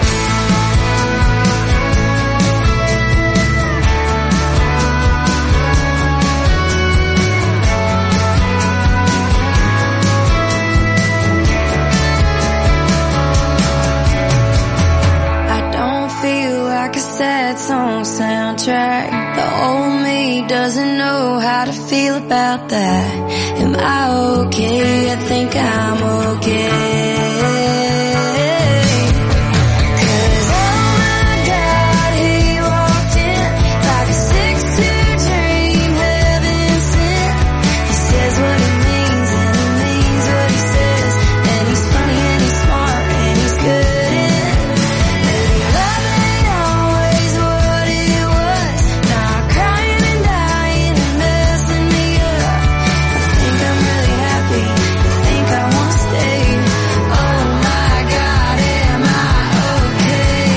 I don't feel like a sad song soundtrack. The old me doesn't know how to feel about that. Am I okay? I think I'm okay. 'Cause oh my God, he walked in like a 6'2" dream, heaven sent. He says what he means and he means what he says. And he's funny and he's smart and he's good in. Maybe love ain't always what it was. Now I'm crying and dying and messing me up. I think I'm really happy, I think I wanna stay. Oh my God, am I okay?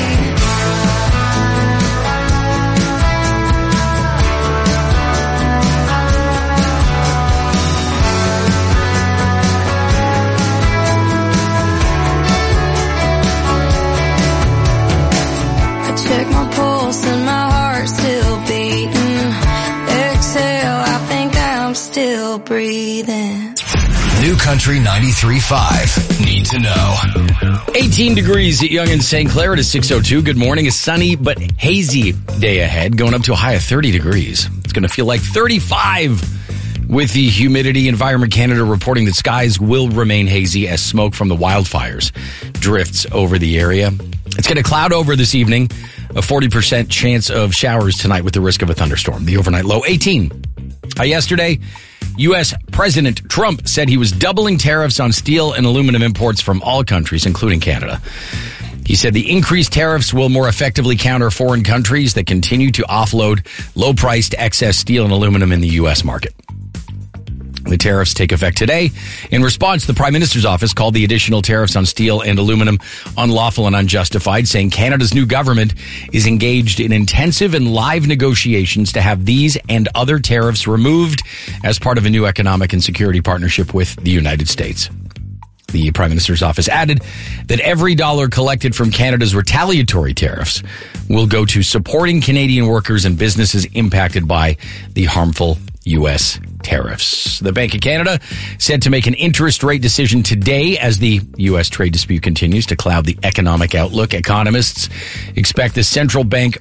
I check my pulse and my heart's still beating. Exhale, I think I'm still breathing. New Country 93.5. Need to know. 18 degrees at Yonge and St. Clair. It is 6:02. Good morning. A sunny but hazy day ahead, going up to a high of 30 degrees. It's going to feel like 35 with the humidity. Environment Canada reporting that skies will remain hazy as smoke from the wildfires drifts over the area. It's going to cloud over this evening. A 40% chance of showers tonight with the risk of a thunderstorm. The overnight low 18. Yesterday, U.S. President Trump said he was doubling tariffs on steel and aluminum imports from all countries, including Canada. He said the increased tariffs will more effectively counter foreign countries that continue to offload low-priced excess steel and aluminum in the U.S. market. The tariffs take effect today. In response, the Prime Minister's office called the additional tariffs on steel and aluminum unlawful and unjustified, saying Canada's new government is engaged in intensive and live negotiations to have these and other tariffs removed as part of a new economic and security partnership with the United States. The Prime Minister's office added that every dollar collected from Canada's retaliatory tariffs will go to supporting Canadian workers and businesses impacted by the harmful U.S. tariffs. The Bank of Canada said to make an interest rate decision today as the U.S. trade dispute continues to cloud the economic outlook. Economists expect the central bank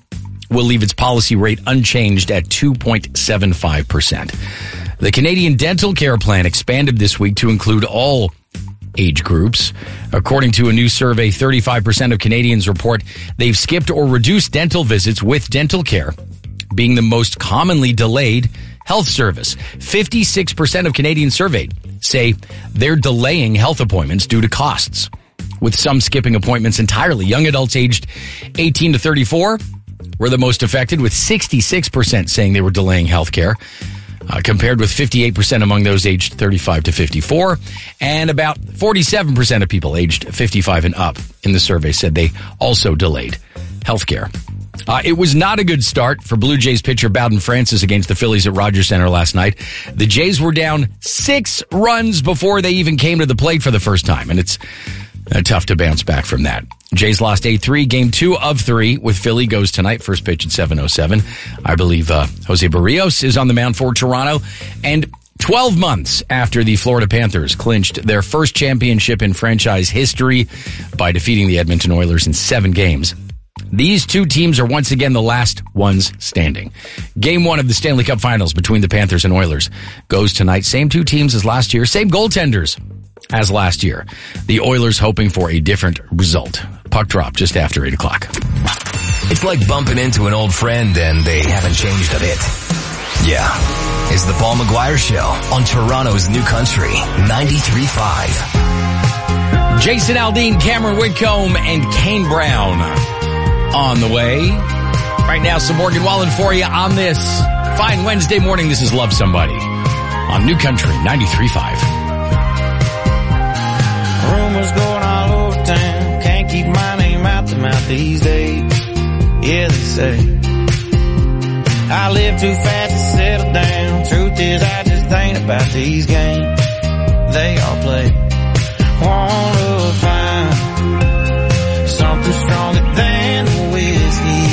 will leave its policy rate unchanged at 2.75%. The Canadian Dental Care Plan expanded this week to include all age groups. According to a new survey, 35% of Canadians report they've skipped or reduced dental visits, with dental care being the most commonly delayed health service. 56% of Canadians surveyed say they're delaying health appointments due to costs, with some skipping appointments entirely. Young adults aged 18 to 34 were the most affected, with 66% saying they were delaying health care, compared with 58% among those aged 35 to 54. And about 47% of people aged 55 and up in the survey said they also delayed health care. It was not a good start for Blue Jays pitcher Bowden Francis against the Phillies at Rogers Center last night. The Jays were down 6 runs before they even came to the plate for the first time, and it's tough to bounce back from that. Jays lost 8-3. Game 2 of 3 with Philly goes tonight. First pitch at 7:07. I believe Jose Barrios is on the mound for Toronto. And 12 months after the Florida Panthers clinched their first championship in franchise history by defeating the Edmonton Oilers in 7 games, these two teams are once again the last ones standing. Game 1 of the Stanley Cup Finals between the Panthers and Oilers goes tonight. Same 2 teams as last year. Same goaltenders as last year. The Oilers hoping for a different result. Puck drop just after 8 o'clock. It's like bumping into an old friend and they haven't changed a bit. Yeah. It's the Paul McGuire Show on Toronto's New Country 93.5. Jason Aldean, Cameron Whitcomb, and Kane Brown on the way. Right now, some Morgan Wallen for you on this fine Wednesday morning. This is Love Somebody on New Country 93.5. Rumors going all over town. Can't keep my name out the mouth these days. Yeah, they say I live too fast to settle down. Truth is, I just ain't about these games they all play. Want to find something stronger than the whiskey.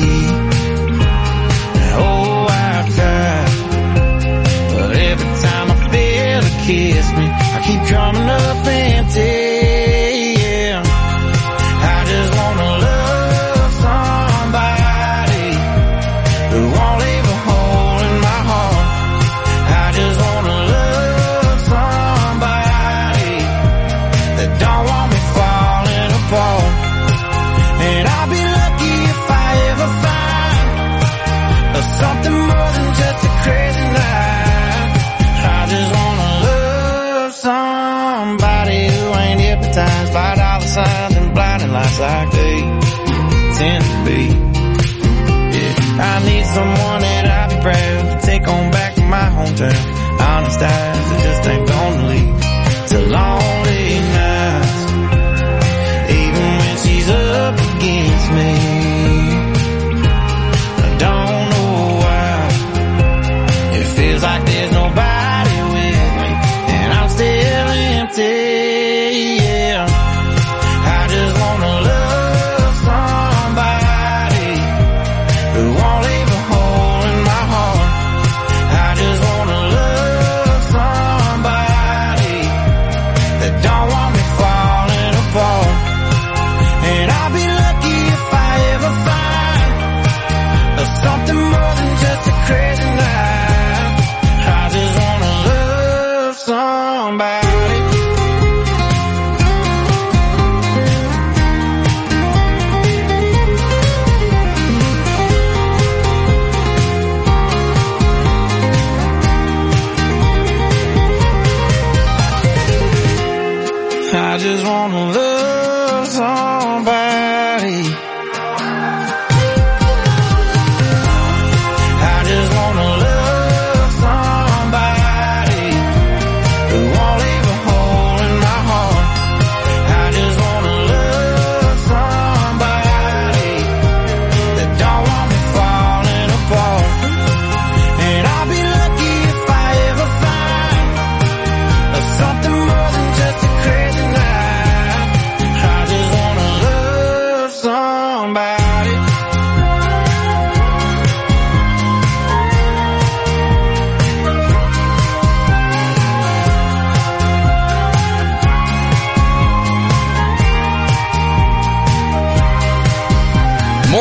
Oh, I've tried, but every time I feel a kiss me, I keep coming up empty. Yeah, I just wanna love somebody who won't leave a hole in my heart. I just wanna love somebody that don't want me falling apart. And I'll be lucky if I ever find something more than just a crazy night. I just wanna love somebody who ain't hypnotized by dollar signs and blinding lights like they tend to be. Yeah, I need someone that I'll be proud to take on back to my hometown. Honest eyes that just ain't gonna lead to lonely nights, even when she's up against me. I don't know why it feels like there's nobody with me, and I'm still empty. Yeah, I just wanna love somebody who won't leave a hole in my heart. I just wanna love somebody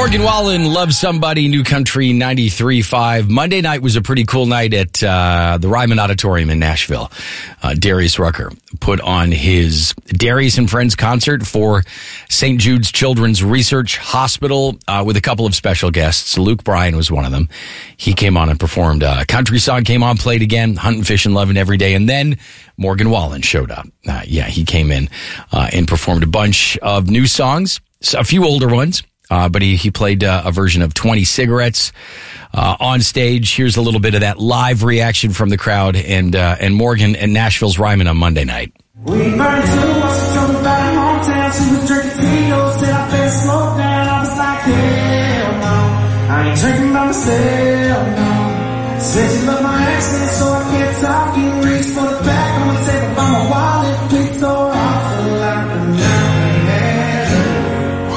Morgan Wallen, Love Somebody, New Country 93.5. Monday night was a pretty cool night at the Ryman Auditorium in Nashville. Darius Rucker put on his Darius and Friends concert for St. Jude's Children's Research Hospital with a couple of special guests. Luke Bryan was one of them. He came on and performed a country song, came on, played again, Huntin', Fishin', Lovin' Every Day, and then Morgan Wallen showed up. He came in and performed a bunch of new songs, a few older ones. But he played a version of 20 Cigarettes on stage. Here's a little bit of that live reaction from the crowd and Morgan and Nashville's Ryman on Monday night. We burned to us, trouble back in hometown. She was drinking Tito's, said I better slow down. I was like, hell no, I ain't drinking by myself, no. Said she loved my accent,